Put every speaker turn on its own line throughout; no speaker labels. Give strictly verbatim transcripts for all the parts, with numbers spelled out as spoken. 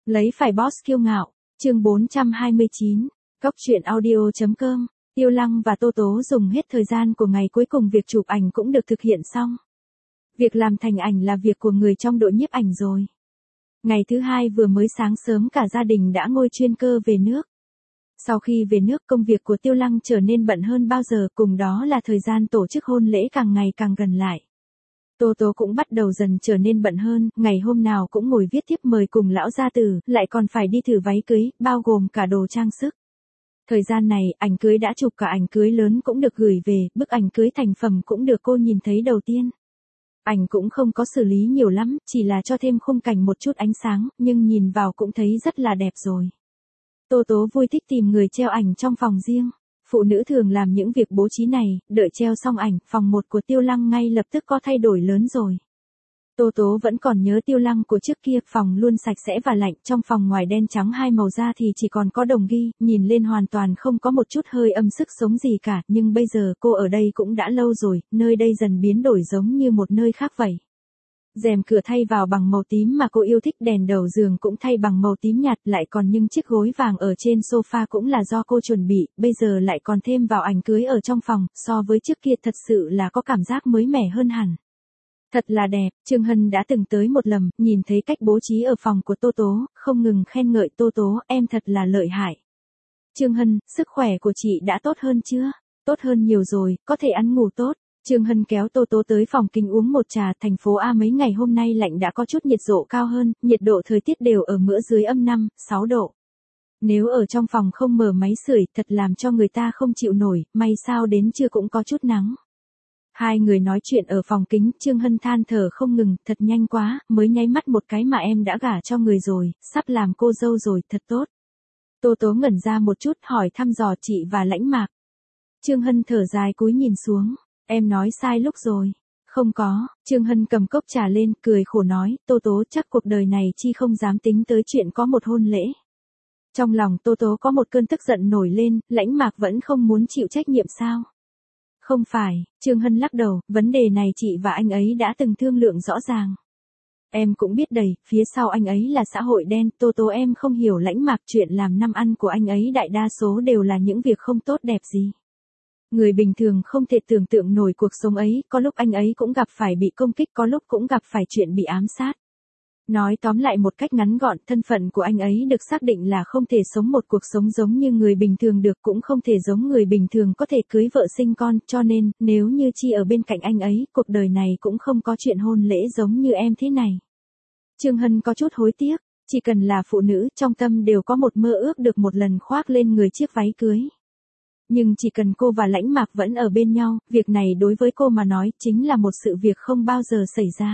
Lấy phải boss kiêu ngạo, chương bốn trăm hai mươi chín, Cốc truyện audio.com, Tiêu Lăng và Tô Tố dùng hết thời gian của ngày cuối cùng việc chụp ảnh cũng được thực hiện xong. Việc làm thành ảnh là việc của người trong đội nhiếp ảnh rồi. Ngày thứ hai vừa mới sáng sớm cả gia đình đã ngồi chuyên cơ về nước. Sau khi về nước công việc của Tiêu Lăng trở nên bận hơn bao giờ, cùng đó là thời gian tổ chức hôn lễ càng ngày càng gần lại. Tô Tố cũng bắt đầu dần trở nên bận hơn, ngày hôm nào cũng ngồi viết thiếp mời cùng lão gia tử, lại còn phải đi thử váy cưới, bao gồm cả đồ trang sức. Thời gian này, ảnh cưới đã chụp, cả ảnh cưới lớn cũng được gửi về, bức ảnh cưới thành phẩm cũng được cô nhìn thấy đầu tiên. Ảnh cũng không có xử lý nhiều lắm, chỉ là cho thêm khung cảnh một chút ánh sáng, nhưng nhìn vào cũng thấy rất là đẹp rồi. Tô Tố vui thích tìm người treo ảnh trong phòng riêng. Phụ nữ thường làm những việc bố trí này, đợi treo xong ảnh, phòng một của Tiêu Lăng ngay lập tức có thay đổi lớn rồi. Tô Tố vẫn còn nhớ Tiêu Lăng của trước kia, phòng luôn sạch sẽ và lạnh, trong phòng ngoài đen trắng hai màu da thì chỉ còn có đồng ghi, nhìn lên hoàn toàn không có một chút hơi âm sức sống gì cả, nhưng bây giờ cô ở đây cũng đã lâu rồi, nơi đây dần biến đổi giống như một nơi khác vậy. Rèm cửa thay vào bằng màu tím mà cô yêu thích, đèn đầu giường cũng thay bằng màu tím nhạt, lại còn những chiếc gối vàng ở trên sofa cũng là do cô chuẩn bị, bây giờ lại còn thêm vào ảnh cưới ở trong phòng, so với trước kia thật sự là có cảm giác mới mẻ hơn hẳn. Thật là đẹp, Trương Hân đã từng tới một lần, nhìn thấy cách bố trí ở phòng của Tô Tố, không ngừng khen ngợi Tô Tố, em thật là lợi hại. Trương Hân, sức khỏe của chị đã tốt hơn chưa? Tốt hơn nhiều rồi, có thể ăn ngủ tốt. Trương Hân kéo Tô Tố tới phòng kính uống một trà. Thành phố A mấy ngày hôm nay lạnh đã có chút nhiệt độ cao hơn, nhiệt độ thời tiết đều ở ngưỡng dưới âm năm, sáu độ. Nếu ở trong phòng không mở máy sưởi thật làm cho người ta không chịu nổi, may sao đến trưa cũng có chút nắng. Hai người nói chuyện ở phòng kính, Trương Hân than thở không ngừng, thật nhanh quá, mới nháy mắt một cái mà em đã gả cho người rồi, sắp làm cô dâu rồi, thật tốt. Tô Tố ngẩn ra một chút, hỏi thăm dò chị và Lãnh Mạc. Trương Hân thở dài cúi nhìn xuống, em nói sai lúc rồi. Không có, Trương Hân cầm cốc trà lên, cười khổ nói, Tô Tố chắc cuộc đời này chi không dám tính tới chuyện có một hôn lễ. Trong lòng Tô Tố có một cơn tức giận nổi lên, Lãnh Mạc vẫn không muốn chịu trách nhiệm sao? Không phải, Trương Hân lắc đầu, vấn đề này chị và anh ấy đã từng thương lượng rõ ràng. Em cũng biết đầy, phía sau anh ấy là xã hội đen, Tô Tố em không hiểu Lãnh Mạc, chuyện làm năm ăn của anh ấy đại đa số đều là những việc không tốt đẹp gì. Người bình thường không thể tưởng tượng nổi cuộc sống ấy, có lúc anh ấy cũng gặp phải bị công kích, có lúc cũng gặp phải chuyện bị ám sát. Nói tóm lại một cách ngắn gọn, thân phận của anh ấy được xác định là không thể sống một cuộc sống giống như người bình thường được, cũng không thể giống người bình thường có thể cưới vợ sinh con, cho nên, nếu như chi ở bên cạnh anh ấy, cuộc đời này cũng không có chuyện hôn lễ giống như em thế này. Trương Hân có chút hối tiếc, chỉ cần là phụ nữ, trong tâm đều có một mơ ước được một lần khoác lên người chiếc váy cưới. Nhưng chỉ cần cô và Lãnh Mạc vẫn ở bên nhau, việc này đối với cô mà nói, chính là một sự việc không bao giờ xảy ra.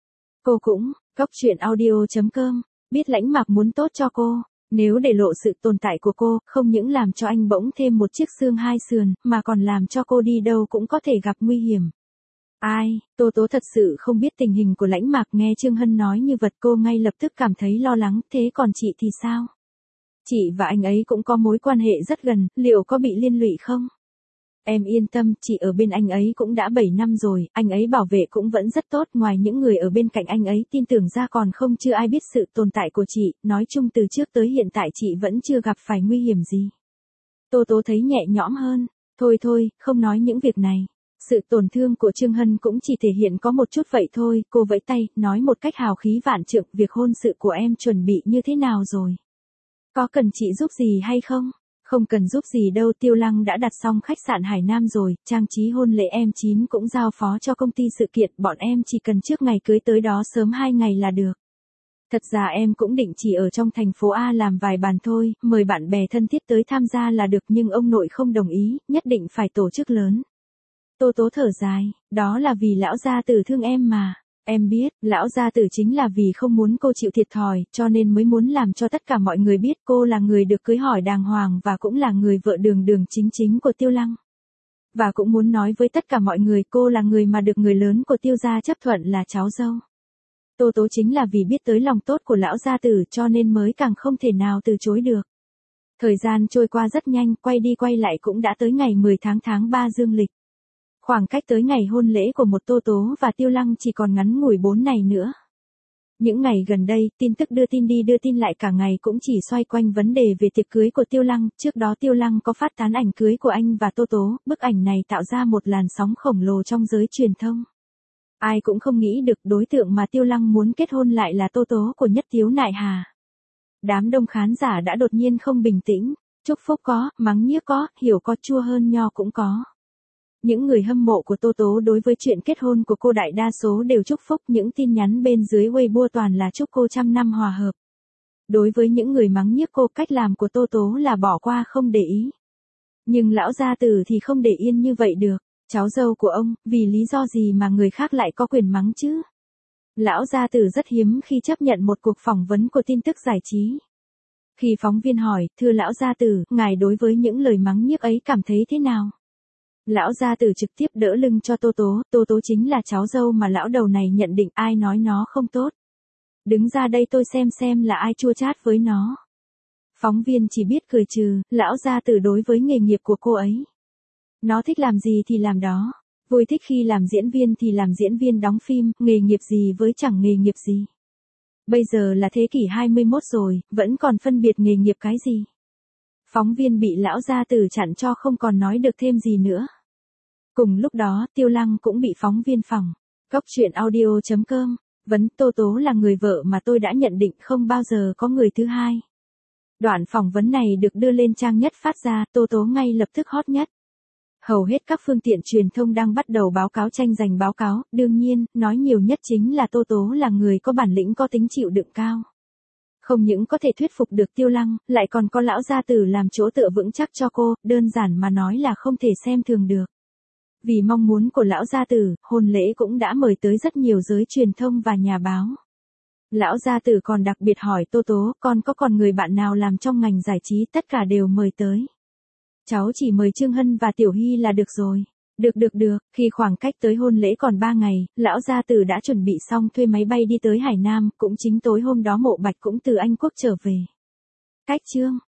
Cô cũng, Cốc truyện audio.com, biết Lãnh Mạc muốn tốt cho cô, nếu để lộ sự tồn tại của cô, không những làm cho anh bỗng thêm một chiếc xương hai sườn, mà còn làm cho cô đi đâu cũng có thể gặp nguy hiểm. Ai, Tô Tố thật sự không biết tình hình của Lãnh Mạc, nghe Trương Hân nói như vật cô ngay lập tức cảm thấy lo lắng, thế còn chị thì sao? Chị và anh ấy cũng có mối quan hệ rất gần, liệu có bị liên lụy không? Em yên tâm, chị ở bên anh ấy cũng đã bảy năm rồi, anh ấy bảo vệ cũng vẫn rất tốt, ngoài những người ở bên cạnh anh ấy tin tưởng ra còn không chưa ai biết sự tồn tại của chị, nói chung từ trước tới hiện tại chị vẫn chưa gặp phải nguy hiểm gì. Tô Tố thấy nhẹ nhõm hơn, thôi thôi, không nói những việc này. Sự tổn thương của Trương Hân cũng chỉ thể hiện có một chút vậy thôi, cô vẫy tay, nói một cách hào khí vạn trượng, việc hôn sự của em chuẩn bị như thế nào rồi? Có cần chị giúp gì hay không? Không cần giúp gì đâu, Tiêu Lăng đã đặt xong khách sạn Hải Nam rồi, trang trí hôn lễ em chín cũng giao phó cho công ty sự kiện, bọn em chỉ cần trước ngày cưới tới đó sớm hai ngày là được. Thật ra em cũng định chỉ ở trong thành phố A làm vài bàn thôi, mời bạn bè thân thiết tới tham gia là được, nhưng ông nội không đồng ý, nhất định phải tổ chức lớn. Tô Tố thở dài, đó là vì lão gia tử thương em mà. Em biết, lão gia tử chính là vì không muốn cô chịu thiệt thòi, cho nên mới muốn làm cho tất cả mọi người biết cô là người được cưới hỏi đàng hoàng và cũng là người vợ đường đường chính chính của Tiêu Lăng. Và cũng muốn nói với tất cả mọi người cô là người mà được người lớn của Tiêu gia chấp thuận là cháu dâu. Tô Tố chính là vì biết tới lòng tốt của lão gia tử cho nên mới càng không thể nào từ chối được. Thời gian trôi qua rất nhanh, quay đi quay lại cũng đã tới ngày mười tháng tháng ba dương lịch. Khoảng cách tới ngày hôn lễ của một Tô Tố và Tiêu Lăng chỉ còn ngắn ngủi bốn ngày nữa. Những ngày gần đây, tin tức đưa tin đi đưa tin lại cả ngày cũng chỉ xoay quanh vấn đề về tiệc cưới của Tiêu Lăng, trước đó Tiêu Lăng có phát tán ảnh cưới của anh và Tô Tố, bức ảnh này tạo ra một làn sóng khổng lồ trong giới truyền thông. Ai cũng không nghĩ được đối tượng mà Tiêu Lăng muốn kết hôn lại là Tô Tố của Nhất Tiếu Nại Hà. Đám đông khán giả đã đột nhiên không bình tĩnh, chúc phúc có, mắng nhiếc có, hiểu có, chua hơn nho cũng có. Những người hâm mộ của Tô Tố đối với chuyện kết hôn của cô đại đa số đều chúc phúc, những tin nhắn bên dưới Weibo toàn là chúc cô trăm năm hòa hợp. Đối với những người mắng nhiếc cô, cách làm của Tô Tố là bỏ qua không để ý. Nhưng lão gia tử thì không để yên như vậy được, cháu dâu của ông, vì lý do gì mà người khác lại có quyền mắng chứ? Lão gia tử rất hiếm khi chấp nhận một cuộc phỏng vấn của tin tức giải trí. Khi phóng viên hỏi, thưa lão gia tử, ngài đối với những lời mắng nhiếc ấy cảm thấy thế nào? Lão gia tử trực tiếp đỡ lưng cho Tô Tố, Tô Tố chính là cháu dâu mà lão đầu này nhận định, ai nói nó không tốt. Đứng ra đây tôi xem xem là ai chua chát với nó. Phóng viên chỉ biết cười trừ, lão gia tử đối với nghề nghiệp của cô ấy. Nó thích làm gì thì làm đó, vui thích khi làm diễn viên thì làm diễn viên đóng phim, nghề nghiệp gì với chẳng nghề nghiệp gì. Bây giờ là thế kỷ hai mươi mốt rồi, vẫn còn phân biệt nghề nghiệp cái gì. Phóng viên bị lão gia tử chặn cho không còn nói được thêm gì nữa. Cùng lúc đó, Tiêu Lăng cũng bị phóng viên phỏng. Cóc truyện audio chấm com, vấn Tô Tố là người vợ mà tôi đã nhận định không bao giờ có người thứ hai. Đoạn phỏng vấn này được đưa lên trang Nhất Phát ra, Tô Tố ngay lập tức hot nhất. Hầu hết các phương tiện truyền thông đang bắt đầu báo cáo tranh giành báo cáo, đương nhiên, nói nhiều nhất chính là Tô Tố là người có bản lĩnh có tính chịu đựng cao. Không những có thể thuyết phục được Tiêu Lăng, lại còn có lão gia tử làm chỗ tựa vững chắc cho cô, đơn giản mà nói là không thể xem thường được. Vì mong muốn của lão gia tử, hôn lễ cũng đã mời tới rất nhiều giới truyền thông và nhà báo. Lão gia tử còn đặc biệt hỏi Tô Tố, con có còn người bạn nào làm trong ngành giải trí, tất cả đều mời tới. Cháu chỉ mời Trương Hân và Tiểu Hy là được rồi. Được được được, khi khoảng cách tới hôn lễ còn ba ngày, lão gia tử đã chuẩn bị xong thuê máy bay đi tới Hải Nam, cũng chính tối hôm đó Mộ Bạch cũng từ Anh Quốc trở về. Cách chương